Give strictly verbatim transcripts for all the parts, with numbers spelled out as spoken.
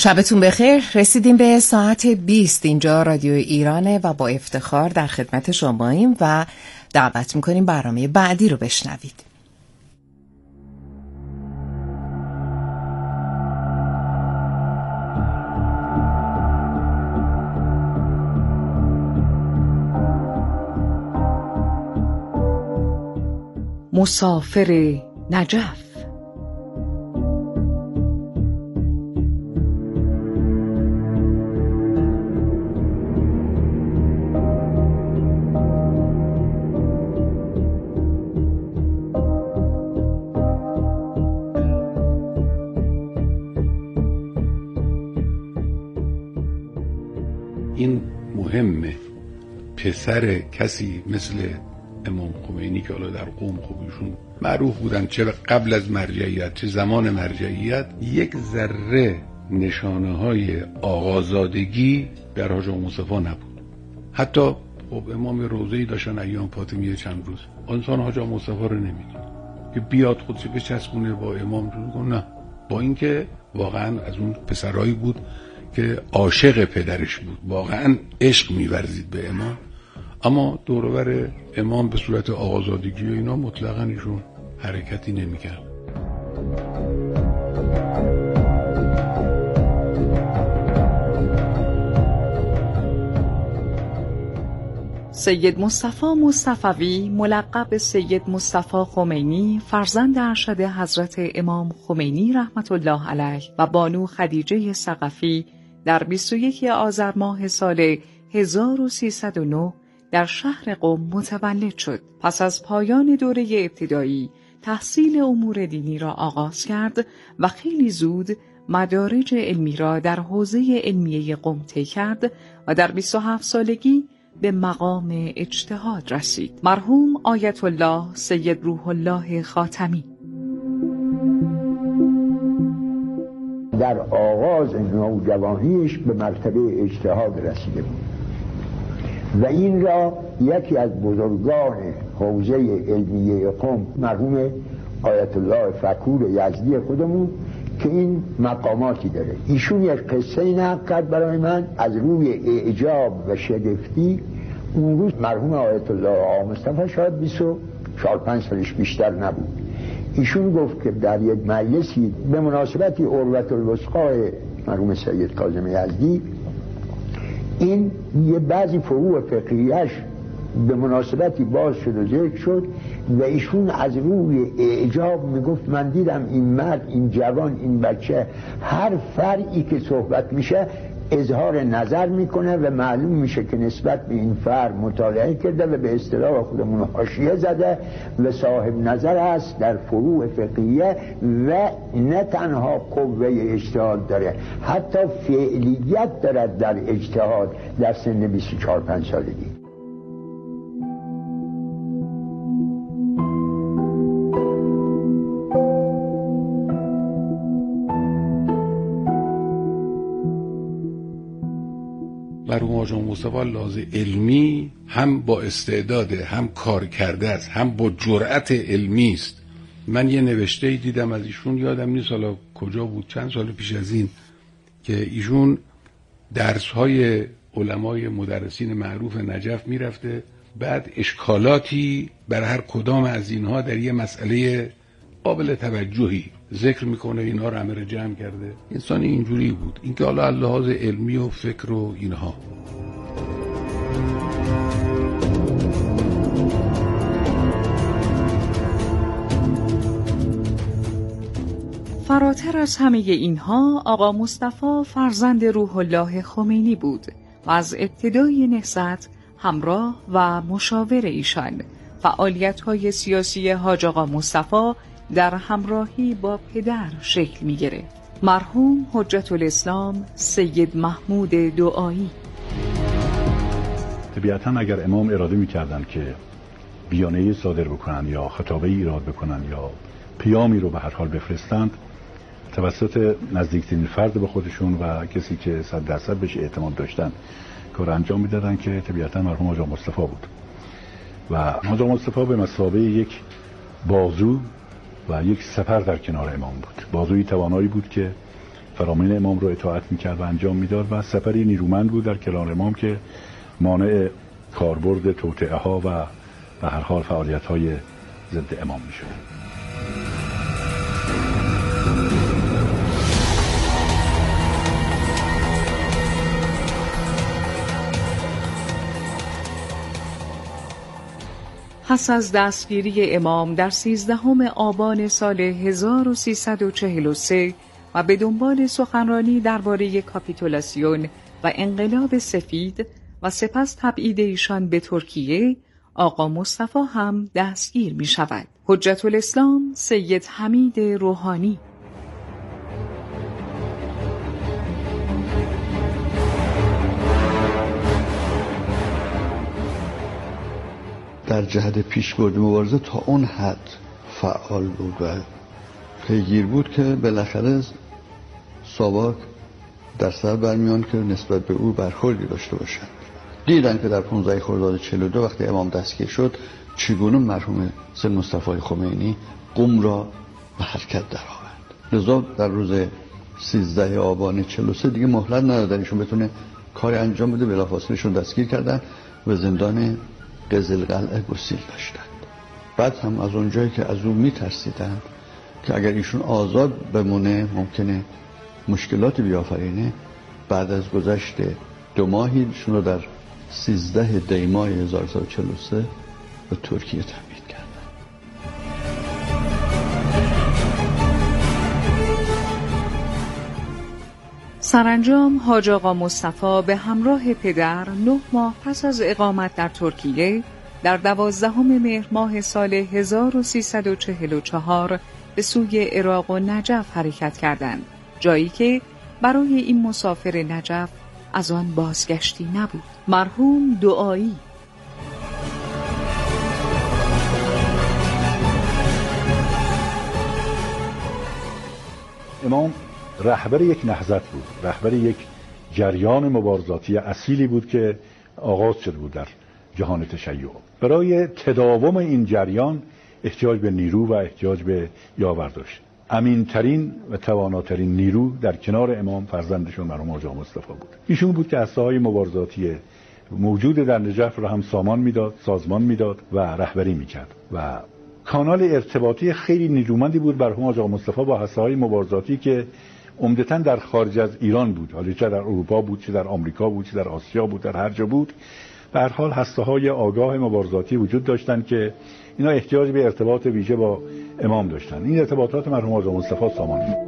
شبتون بخیر. رسیدیم به ساعت بیست. اینجا رادیو ایرانه و با افتخار در خدمت شماییم و دعوت میکنیم برنامه بعدی رو بشنوید. مسافر نجف. این مهمه، پسر کسی مثل امام خمینی که حالا در قوم خوبیشون معروف بودن، چه قبل از مرجعیت چه زمان مرجعیت، یک ذره نشانه های آقازادگی در حاج آقا مصطفی نبود. حتی خب امام روضه‌ای داشتن ایام فاطمیه چند روز، انسان حاج آقا مصطفی رو نمیدید که بیاد خودش بچسبونه با امام رو کنه، نه، با اینکه واقعا از اون پسرایی بود که عاشق پدرش بود، واقعا عشق می‌ورزید به امام، اما دور و بر امام به صورت آقازادگی و اینا مطلقاً ایشون حرکتی نمی‌کرد. سید مصطفی مصطفوی ملقب سید مصطفی خمینی، فرزند ارشد حضرت امام خمینی رحمت الله علیه و بانو خدیجه ثقفی، در بیست و یکم آذر ماه سال هزار و سیصد و نه در شهر قم متولد شد. پس از پایان دوره ابتدایی تحصیل امور دینی را آغاز کرد و خیلی زود مدارج علمی را در حوزه علمیه قم طی کرد و در بیست و هفت سالگی به مقام اجتهاد رسید. مرحوم آیت الله سید روح الله خاتمی در آغاز نوجوانیش به مرتبه اجتهاد رسیده بود و این را یکی از بزرگان حوزه علمیه قم مرحوم آیت الله فکور یزدی خودمون که این مقاماتی داره، ایشون یک قصه نقل کرد برای من از روی اعجاب و شگفتی. اون روز مرحوم آیت الله آقا مصطفی شاید بیست و چهار پنج سالش بیشتر نبود. ایشون گفت که در یک مجلسی به مناسبتی عروة الوثقی مرحوم سید کاظم یزدی، این یه بعضی فروع فقهیش به مناسبتی باز شد و ذکر شد و ایشون از روی اعجاب میگفت من دیدم این مرد، این جوان، این بچه هر فرعی که صحبت میشه اظهار نظر میکنه و معلوم میشه که نسبت به این فرع مطالعه کرده و به اصطلاح خودمون حاشیه زده و صاحب نظر است در فروع فقهیه و نه تنها قوه اجتهاد داره، حتی فعلیت دارد در اجتهاد در سن بیست و چهار پنج سالگی. مرحوم حاج آقا مصطفی لحاظ علمی هم با استعداده، هم کار کرده است، هم با جرأت علمی است. من یه نوشته‌ای دیدم از ایشون، یادم نیست حالا کجا بود، چند سال پیش از این، که ایشون درس‌های علمای مدرسین معروف نجف میرفته، بعد اشکالاتی بر هر کدام از اینها در یه مسئله قابل توجهی ذکر میکنه، اینها رو همه جمع کرده. انسان اینجوری بود، اینکه حالا لحاظ علمی و فکر و اینها. فراتر از همه اینها آقا مصطفی فرزند روح الله خمینی بود و از ابتدای نهضت همراه و مشاور ایشان فعالیت‌های سیاسی حاج آقا مصطفی در همراهی با پدر شکل می گرفت. مرحوم حجت الاسلام سید محمود دعایی. طبیعتاً اگر امام اراده می کردن که بیانیه صادر بکنن یا خطابه ایراد بکنن یا پیامی رو به هر حال بفرستند توسط نزدیکترین فرد به خودشون و کسی که صد درصد بهش اعتماد داشتن کار انجام میدادن که طبیعتاً مرحوم حاج آقا مصطفی بود و حاج آقا مصطفی به مثابه یک بازو و یک سپر در کنار امام بود. بازوی توانایی بود که فرامین امام رو اطاعت میکرد و انجام میداد و سپری نیرومند بود در کنار امام که مانع کاربرد توطئه ها و به هر حال فعالیت های ضد امام میشد. پس از دستگیری امام در سیزدهم آبان سال هزار و سیصد و چهل و سه و به دنبال سخنرانی درباره کاپیتولاسیون و انقلاب سفید و سپس تبعید ایشان به ترکیه، آقا مصطفی هم دستگیر می شود. حجت الاسلام سید حمید روحانی. در جهت پیشبرد مبارزه تا اون حد فعال بود و پیگیر بود که بالاخره ساواک در سر برمیان که نسبت به او برخوردی داشته باشند. دیدن که در پانزده خرداد چهل و دو وقتی امام دستگیر شد چگونه مرحوم سید مصطفی خمینی قم را به حرکت درآورد. لذا در روز سیزده آبان چهل و سه دیگه مهلت ندادن ایشون بتونه کار انجام بده، بلافاصلهشون دستگیر کردن و زندان قزلقلعه گسیل داشتند. بعد هم از اونجایی که از او میترسیدن که اگر ایشون آزاد بمونه ممکنه مشکلاتی بیافرینه، بعد از گذشت دو ماهی ایشون رو در سیزده دی ماه هزار و سیصد و چهل و سه به ترکیه تبعید کردن. سرانجام حاج آقا مصطفی به همراه پدر نه ماه پس از اقامت در ترکیه در دوازدهم مهر ماه سال هزار و سیصد و چهل و چهار به سوی عراق و نجف حرکت کردند، جایی که برای این مسافر نجف از آن بازگشتی نبود. مرحوم دعایی. امام رهبر یک نهضت بود، رهبر یک جریان مبارزاتی اصیلی بود که آغاز شده بود در جهان تشیع. برای تداوم این جریان احتیاج به نیرو و احتیاج به یاور داشت. امینترین و تواناترین نیرو در کنار امام فرزندشون مرحوم حاج آقا مصطفی بود. ایشون بود که اساهای مبارزاتی موجود در نجف را هم سامان میداد، سازمان میداد و رهبری میکرد و کانال ارتباطی خیلی نیرومندی بود مرحوم حاج آقا مصطفی با اساهای مبارزاتی که عمدتاً در خارج از ایران بود، حالا چه در اروپا بود، چه در آمریکا بود، چه در آسیا بود، در هر جا بود. به هر حال هسته‌های آگاه مبارزاتی وجود داشتند که اینا احتیاج به ارتباط ویژه با امام داشتند. این ارتباطات مرحوم حاج آقا مصطفی سامان بود.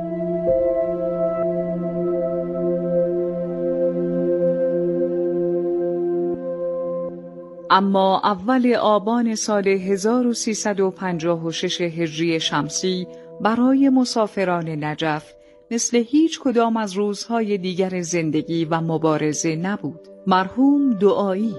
اما اول آبان سال هزار و سیصد و پنجاه و شش هجری شمسی برای مسافران نجف مثل هیچ کدام از روزهای دیگر زندگی و مبارزه نبود. مرحوم دعایی.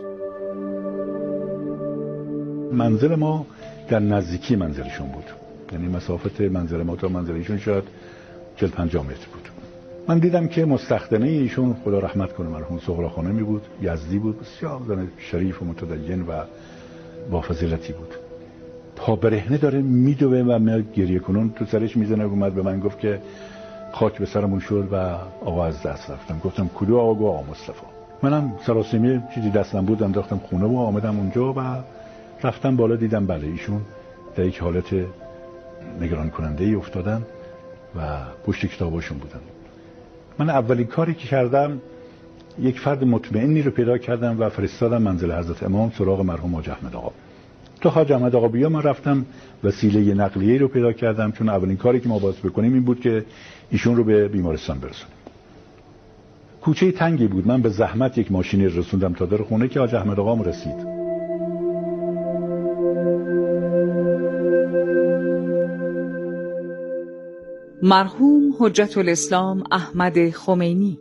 منزل ما در نزدیکی منزلشون بود، یعنی مسافت منزل ما تا منزل ایشون شاید چهل پنجاه متر بود. من دیدم که مستخدمه ایشون خدا رحمت کنه مرحوم سغرا خانمی بود، یزدی بود، بسیار زن شریف و متدین و با فضیلتی بود. پا برهنه داره میدوه و من گریه کنون تو سرش میزنه. اومد به من گفت که خاک به سرمون شد و آقا از دست رفتم. گفتم کدو آقا؟ گفت آقا مصطفی. منم سراسیمی چیزی دستم بود انداختم خونه و آمدم اونجا و رفتم بالا، دیدم بله ایشون در یک حالت نگران کننده ای افتادن و پشت کتاباشون بودن. من اولین کاری که کردم یک فرد مطمئنی رو پیدا کردم و فرستادم منزل حضرت امام سراغ مرحوم حاج احمد آقا. تو حاج احمد آقا بیا، من رفتم وسیله نقلیه‌ای رو پیدا کردم، چون اولین کاری که ما باید بکنیم این بود که ایشون رو به بیمارستان برسونیم. کوچه تنگی بود، من به زحمت یک ماشینی رسوندم تا در خونه که حاج احمد آقام رسید. مرحوم حجت الاسلام احمد خمینی.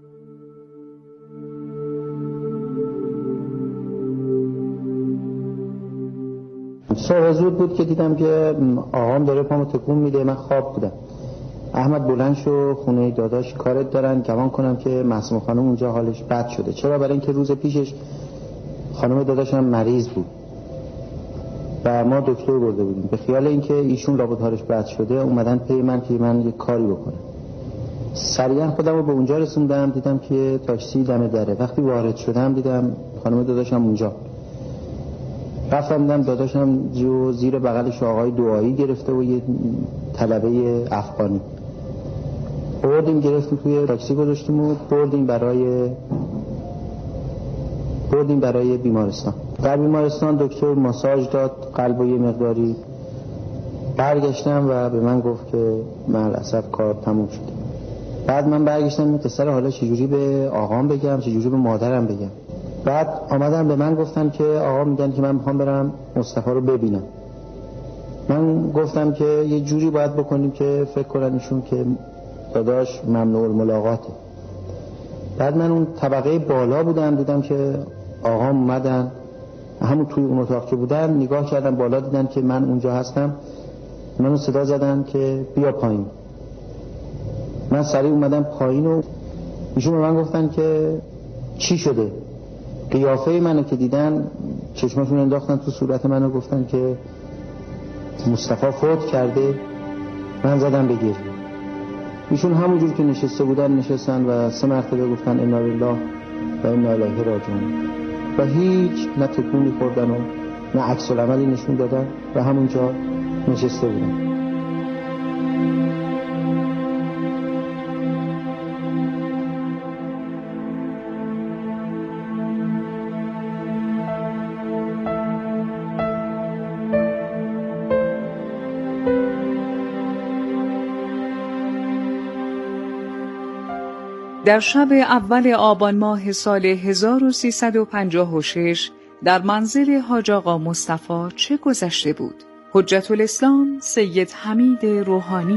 صبح زود بود که دیدم که آقام داره پامو تکون میده. من خواب بودم. احمد بلند شو، خونه داداش کارت دارن، گمان کنم که معصومه خانم اونجا حالش بد شده. چرا؟ برای اینکه روز پیشش خانم داداشم مریض بود و ما دکتر برده بودیم. به خیال اینکه ایشون لابد حالش بد شده اومدن پی من که من یک کاری بکنم. سریعا خودم رو به اونجا رسوندم، دیدم که تاکسی دم دره. وقتی وارد شدم دیدم خانم داداشم اونجا. رفتم دیدم داداشم جو زیر بغلش آقای دعایی گرفته و یه طلبه افغانی. بردیم گرفتیم توی تاکسی گذاشتیم و بردیم برای بردیم برای بیمارستان. در بیمارستان دکتر ماساژ داد قلب و یه مقداری. برگشتم و به من گفت که ملاسف کار تموم شد. بعد من برگشتم این قصه رو حالا چجوری به آقام بگم، چجوری به مادرم بگم. بعد آمدن به من گفتن که آقا میگن که من میخوام برم مصطفی رو ببینم. من گفتم که یه جوری باید بکنیم که فکر کنن ایشون که داداش ممنوع الملاقاته. بعد من اون طبقه بالا بودم، دیدم که آقا اومدن، همون توی اون اتاق که بودن نگاه کردم بالا، دیدن که من اونجا هستم، منو صدا زدن که بیا پایین. من سریع اومدم پایین و ایشون به من گفتن که چی شده. قیافه منو که دیدن چشماشون انداختن تو صورت منو، گفتن که مصطفی فوت کرده. من زدم به گریه. ایشون همونجور که نشسته بودن نشستن و سه مرتبه گفتن انا لله و انا الیه راجعون و هیچ نه تکونی خوردن و نه عکس العملی نشون دادن و همونجا نشسته بودن. در شب اول آبان ماه سال هزار و سیصد و پنجاه و شش در منزل حاج آقا مصطفی چه گذشته بود؟ حجت الاسلام سید حمید روحانی.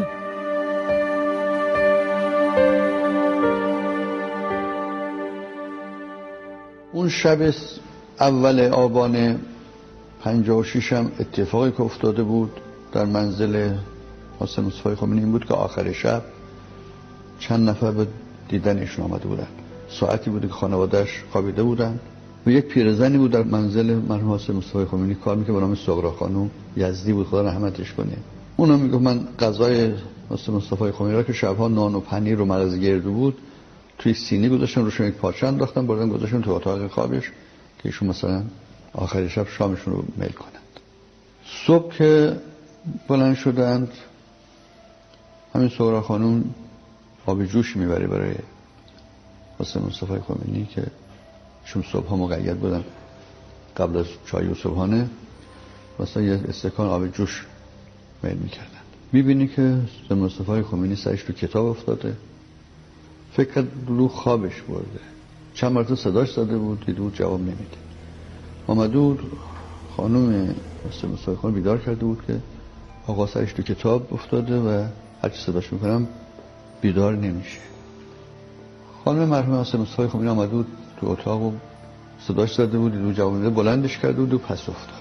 اون شب اول آبان پنجاه و شش هم اتفاقی که افتاده بود در منزل حسن مصطفی خمینی این بود که آخر شب چند نفر به دیدنشون آمده بودن. ساعتی بود که خانواده‌اش خوابیده بودن و یک پیرزنی بود در منزل مرحوم حسن مصطفی خمینی کار می‌کرد به نام سغرا خانم، یزدی بود، خدا رحمتش کنه. اونم میگه من غذای حسن مصطفی خمینی را که شبها نان و پنیر و مغز گردو بود توی سینی گذاشتن، روشون یک پارچه انداختن، بردن گذاشتن تو اتاق خوابش که ایشون مثلا آخر شب شامشون رو میل کنند. صبح که بلند شدند همین سغرا خانم آب جوش میبره برای حسن مصطفی خمینی که چون صبحها مقید بودن قبل از چای و صبحانه مثلا یه استکان آب جوش میل میکردن. میبینی که حسن مصطفی خمینی سرش تو کتاب افتاده، فکر کرد رو خوابش برده، چند مرتبه صداش زده بود دیده بود جواب نمیده. آمده بود خانم حسن مصطفی خمینی بیدار کرده بود که آقا سرش تو کتاب افتاده و هرچی صداش میکنم بیدار نمیشه. خانم مرحوم حسن مصطفی خمینی آمده بود تو اتاق و صداش زده بود دیده بود جواب نمیده، بلندش کرده بود و پس افتاد.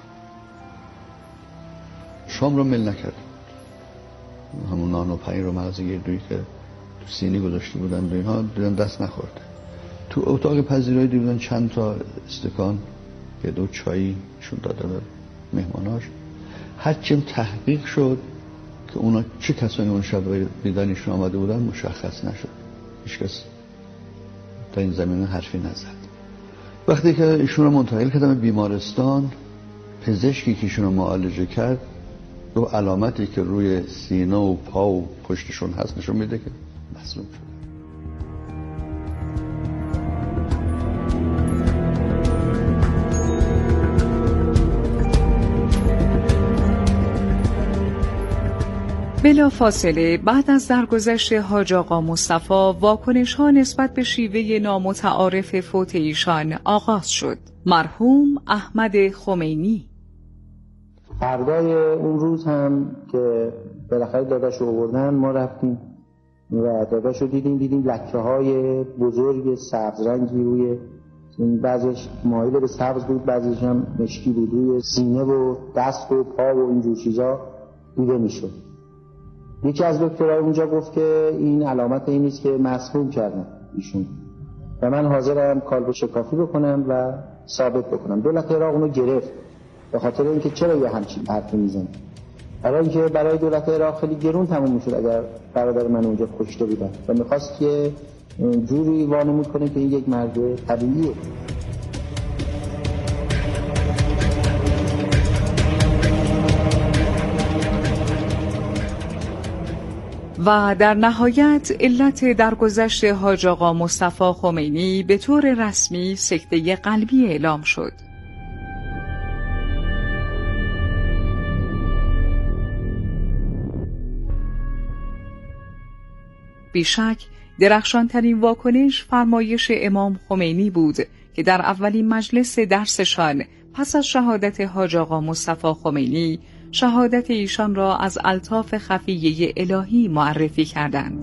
شام رو مل نکرده بود، همون نان و پنیر و مغز گردویی که تو سینی گذاشته بودن و اینها دیدن دست نخورده. تو اتاق پذیرایی دیدن چند تا استکان یه دو چایی شون داده به مهماناش. هرچیم تحقیق شد که اونا چه کسانی اون شب دیدنشون آمده بودن مشخص نشد، هیچ کس در این زمینه حرفی نزد. وقتی که ایشون رو منتقل کردن به بیمارستان، پزشکی که ایشون رو معالجه کرد دو علامتی که روی سینه و پا و پشتشون هست نشون میده که مسموم شد. بلا فاصله بعد از درگذشت حاج آقا مصطفی واکنش ها نسبت به شیوه نامتعارف فوت ایشان آغاز شد. مرحوم احمد خمینی. فردای اون روز هم که بالاخره داداش رو آوردن ما رفتیم و داداش رو دیدیم دیدیم لکه های بزرگ سبز رنگی روی بعضیش مایل به سبز بود بعضیش هم مشکی بود روی سینه و دست و پا و اینجور چیزا دیده میشد. یکی از دکترها اونجا گفت که این علامت این نیست که مسموم کردن ایشون و من حاضرم کالب شکافی بکنم و ثابت بکنم. دولت عراق اونو گرفت به خاطر اینکه چرا یه همچین حرفی میزنه. برای اینکه برای دولت عراق خیلی گرون تموم میشد اگر برادر من اونجا کشته بودن و میخواست که جوری وانمود کنه که این یک مرد طبیعیه. و در نهایت علت درگذشت حاج آقا مصطفی خمینی به طور رسمی سکته قلبی اعلام شد. بیشک درخشانترین واکنش فرمایش امام خمینی بود که در اولین مجلس درسشان پس از شهادت حاج آقا مصطفی خمینی شهادت ایشان را از الطاف خفیه الهی معرفی کردند.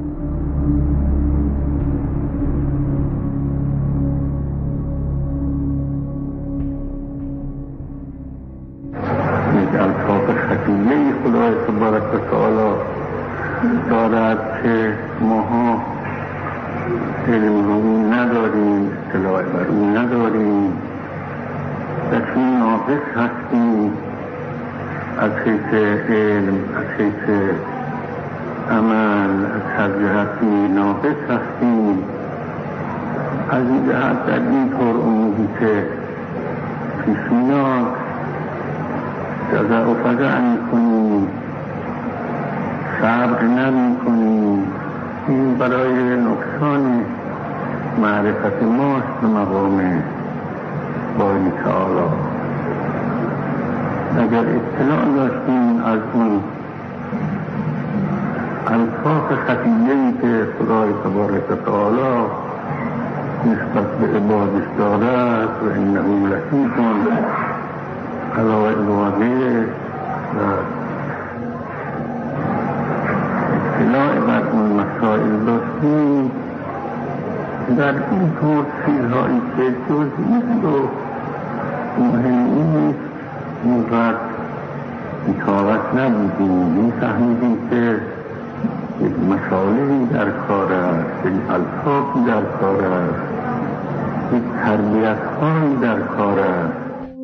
یک الطاف خفیه خدای تبارک و تعالی دارد که ماها علم رو نداریم، اطلاع بر او نداریم، بسی ناقص هستیم از حیث علم، از حیث عمل، از هر جهتی ناقص هستیم. از این جهت در این طور امودی که پیش میاد جزع و فزع میکنیم، صبر نمیکنیم. این برای نقصان معرفت ماست به مقام باری تعالی. اگر اطلاع داشتیم از اون الطاف خفیه‌ای که خدای تبارک و تعالی نسبت به عبادش دارد و انه لطیف علی عباده و اطلاع بر اون مسائل داشتیم، در این طور چیزهایی که جزئی و مهمی نیست اینقدر بی‌طاقت نبودیم. می‌فهمیدیم که یک مصالحی در کار است، یک الطافی در کار است، یک تربیت‌هایی در کار است.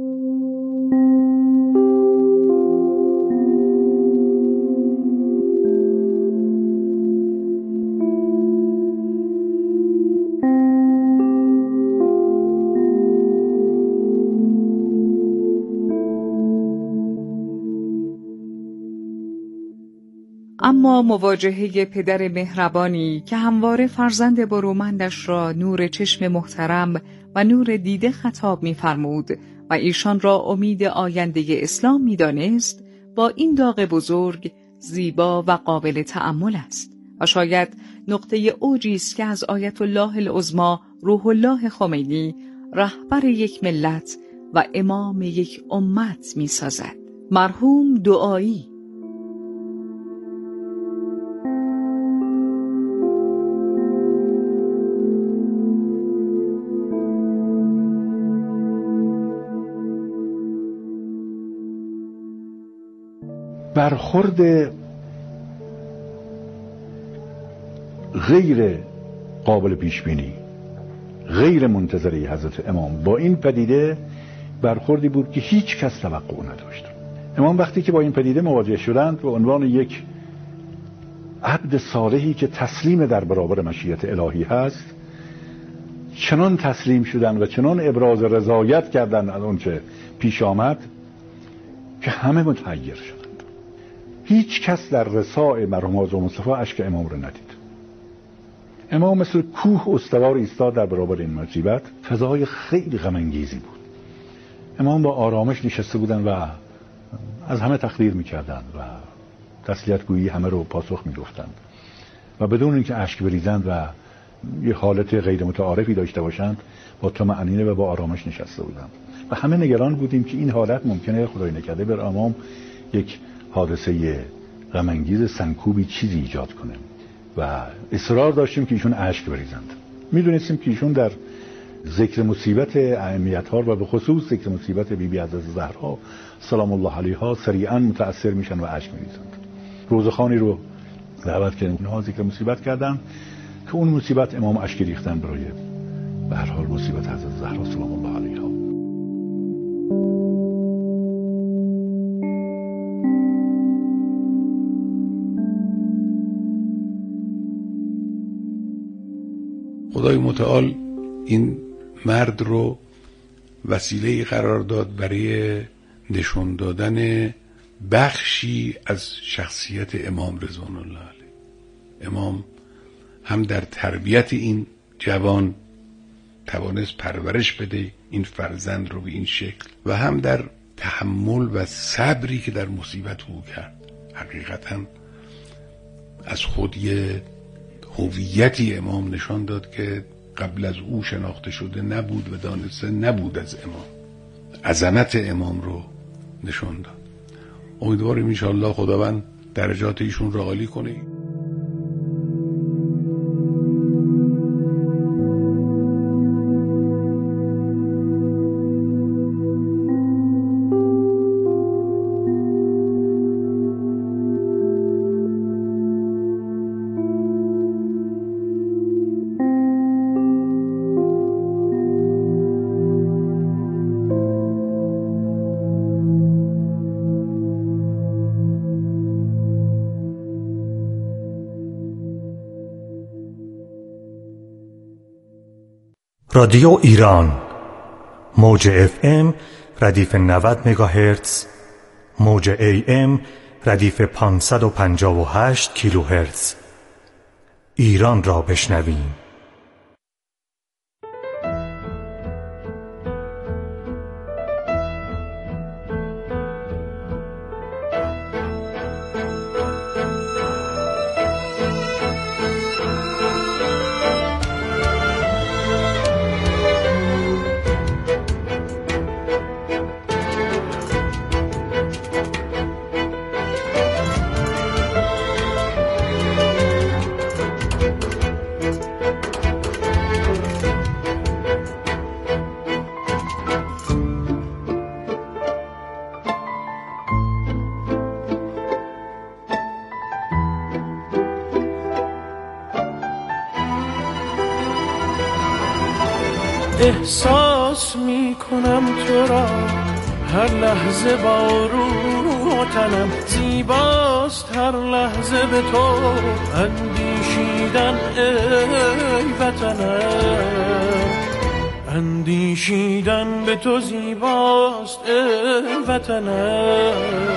اما مواجهه پدر مهربانی که همواره فرزند برومندش را نور چشم محترم و نور دیده خطاب می‌فرمود و ایشان را امید آینده اسلام می‌دانست، با این داغ بزرگ زیبا و قابل تأمل است و شاید نقطه اوجی است که از آیت الله العظمی روح الله خمینی رهبر یک ملت و امام یک امت می‌سازد. مرحوم دعایی. برخورد غیر قابل پیش بینی، غیر منتظره حضرت امام با این پدیده برخوردی بود که هیچ کس توقع نداشت. امام وقتی که با این پدیده مواجه شدند به عنوان یک عبد صالحی که تسلیم در برابر مشیت الهی هست، چنان تسلیم شدند و چنان ابراز رضایت کردند از اون چه پیش آمد که همه متحیر شدند. هیچ کس در رساء مرحوم حاج مصطفی اشک امام را ندید. امام مثل کوه استوار ایستاد در برابر این مصیبت. فضای خیلی غم انگیزی بود. امام با آرامش نشسته بودند و از همه تقدیر می‌کردند و تسلیت گویی همه رو پاسخ می‌گفتند و بدون اینکه اشک بریزند و یه حالت غیر متعارفی داشته باشند با طمأنینه و با آرامش نشسته بودند و همه نگران بودیم که این حالت ممکنه خدای نکرده بر امام یک حادثه غم انگیز سنکوبی چیزی ایجاد کنه و اصرار داشتیم که ایشون اشک بریزند. میدونستیم که ایشون در ذکر مصیبت اهمیت‌ها و به خصوص ذکر مصیبت بیبی حضرت زهرا سلام الله علیها سریعا متأثر میشن و اشک میریزند. روزخوانی رو دعوت کردن، اونها ذکر مصیبت کردن که اون مصیبت امام اشک ریختن برای به هر حال مصیبت حضرت زهرا سلام الله علیها. خدای متعال این مرد رو وسیله قرار داد برای نشون دادن بخشی از شخصیت امام رضوان الله علیه. امام هم در تربیت این جوان توانست پرورش بده این فرزند رو به این شکل و هم در تحمل و صبری که در مصیبت او کرد. حقیقتا از خود یه هویتی امام نشان داد که قبل از او شناخته شده نبود و دانسته نبود از امام. عظمت امام رو نشان داد. امیدواریم انشاءالله خداوند درجات ایشون را عالی کنه. رادیو ایران موج اف ام ردیف نود مگاهرتز، موج ای ام ردیف پانصد و پنجاه و هشت کیلوهرتز. ایران را بشنویم. احساس می کنم تو را هر لحظه با روح تنم، زیباست هر لحظه به تو اندیشیدن ای وطنم، اندیشیدن به تو زیباست ای وطنم،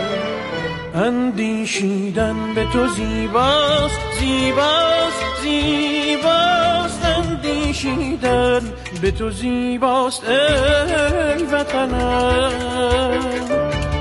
اندیشیدن به تو زیباست زیباست زیباست، اندیشیدن به تو زیباست ای وطنم.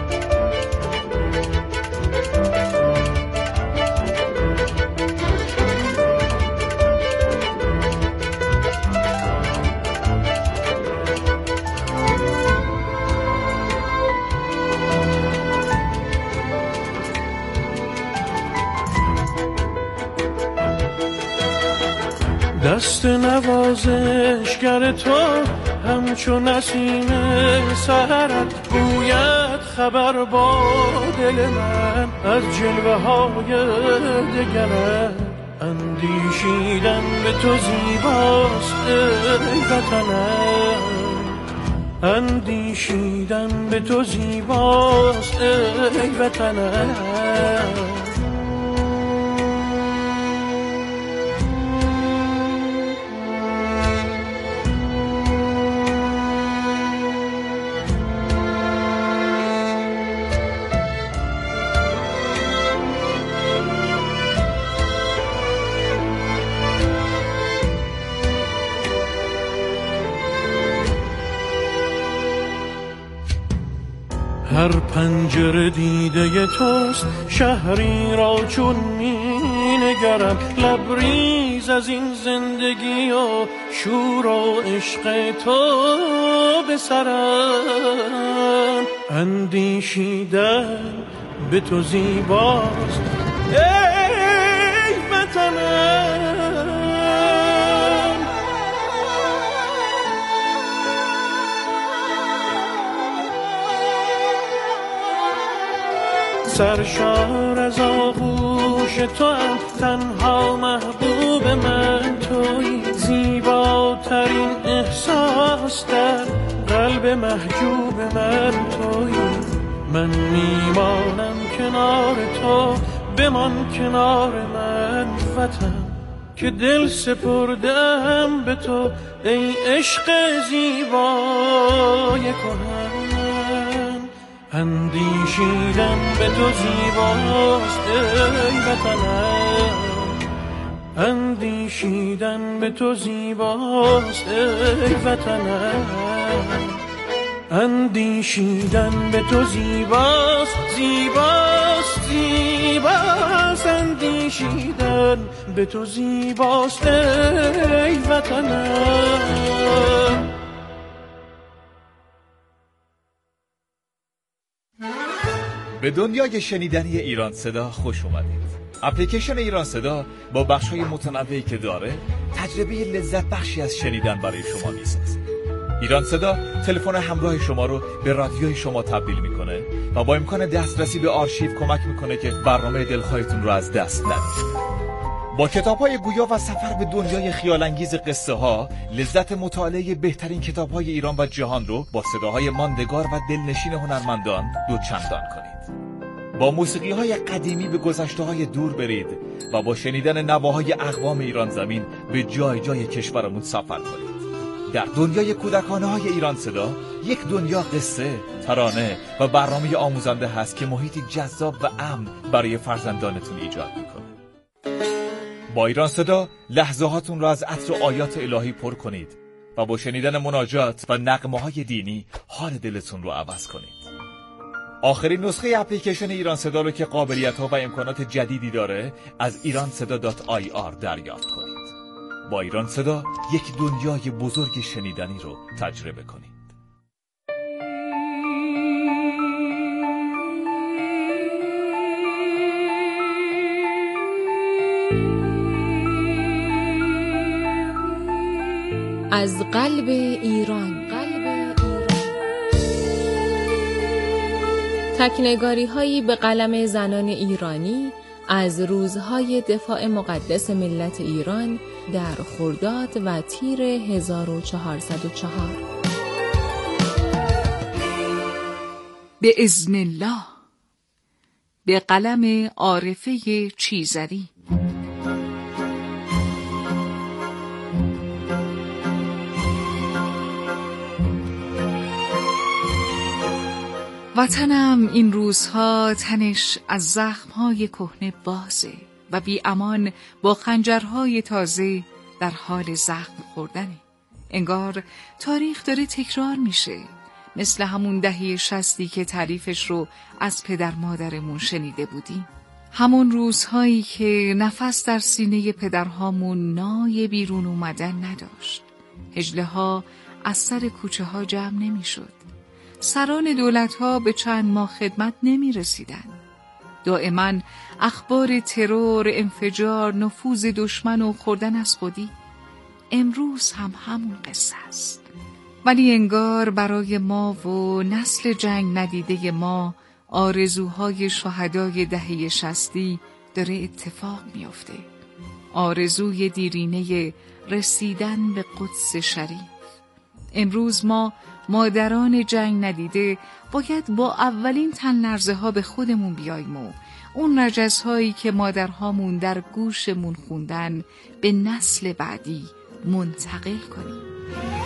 دست نوازشگر تو همچو نسیم سحرت گوید خبر با دل من از جلوه های دگرت، اندیشیدن به تو زیباست ای وطنم، اندیشیدن به تو زیباست ای وطنم. هر پنجره دیده توست، شهری را چون می نگرم، لبریز از این زندگی و شور و عشق تو به سرم، اندیشیدن به تو زیباست ای وطنم، سرشار از آغوش تو هم، تنها محبوب من تویی، زیباترین احساس در قلب محجوب من تویی، من میمانم کنار تو، بمان کنار من وطن، که دل سپردم به تو ای عشق زیبای کهن. اندیشیدن به تو زیباست ای وطنم، اندیشیدن به تو زیباست ای وطنم، اندیشیدن به تو زیباست زیباست زیباست، اندیشیدن به تو زیباست ای وطنم. به دنیای شنیدنی ایران صدا خوش اومدید. اپلیکیشن ایران صدا با بخش‌های متنوعی که داره تجربه لذت بخشی از شنیدن برای شما میسازه. ایران صدا تلفن همراه شما رو به رادیوی شما تبدیل میکنه و با امکان دسترسی به آرشیو کمک میکنه که برنامه دلخواهتون رو از دست ندید. با کتاب‌های گویا و سفر به دنیای خیال‌انگیز قصه ها، لذت مطالعه بهترین کتاب‌های ایران و جهان رو با صداهای ماندگار و دلنشین هنرمندان دوچندان کنید. با موسیقی‌های قدیمی به گذشته‌های دور برید و با شنیدن نواهای اقوام ایران زمین به جای جای کشورمون سفر کنید. در دنیای کودکانه‌های ایران صدا یک دنیا قصه، ترانه و برنامه آموزنده هست که محیطی جذاب و امن برای فرزندانتون ایجاد میکنه. با ایران صدا لحظه هاتون را از عطر و آیات الهی پر کنید و با شنیدن مناجات و نغمه‌های دینی حال دلتون رو عوض کنید. آخرین نسخه اپلیکیشن ایران صدا رو که قابلیت‌ها و امکانات جدیدی داره از ایران صدا دات آی آر دریافت کنید. با ایران صدا یک دنیای بزرگ شنیدنی رو تجربه کنید. از قلب ایران، قلب ایران، تکنگاری هایی به قلم زنان ایرانی از روزهای دفاع مقدس ملت ایران در خرداد و تیر هزار و چهارصد و چهار. به اذن الله، به قلم عارفه چیزری. وطنم این روزها تنش از زخمهای کهنه بازه و بی امان با خنجرهای تازه در حال زخم خوردنه. انگار تاریخ داره تکرار میشه، مثل همون دهه شصتی که تعریفش رو از پدر مادرمون شنیده بودیم. همون روزهایی که نفس در سینه پدرهامون نای بیرون اومدن نداشت. هجله ها از سر کوچه ها جمع نمی شد. سران دولت‌ها به چند ماه خدمت نمی رسیدن. دائما اخبار ترور، انفجار، نفوذ دشمن و خوردن از خودی. امروز هم همون قصه است. ولی انگار برای ما و نسل جنگ ندیده ما آرزوهای شهدای دهه شصتی داره اتفاق میفته. آرزوی دیرینه رسیدن به قدس شریف. امروز ما مادران جنگ ندیده باید با اولین تن لرزه ها به خودمون بیاییم و اون رجز هایی که مادرهامون در گوشمون خوندن به نسل بعدی منتقل کنیم.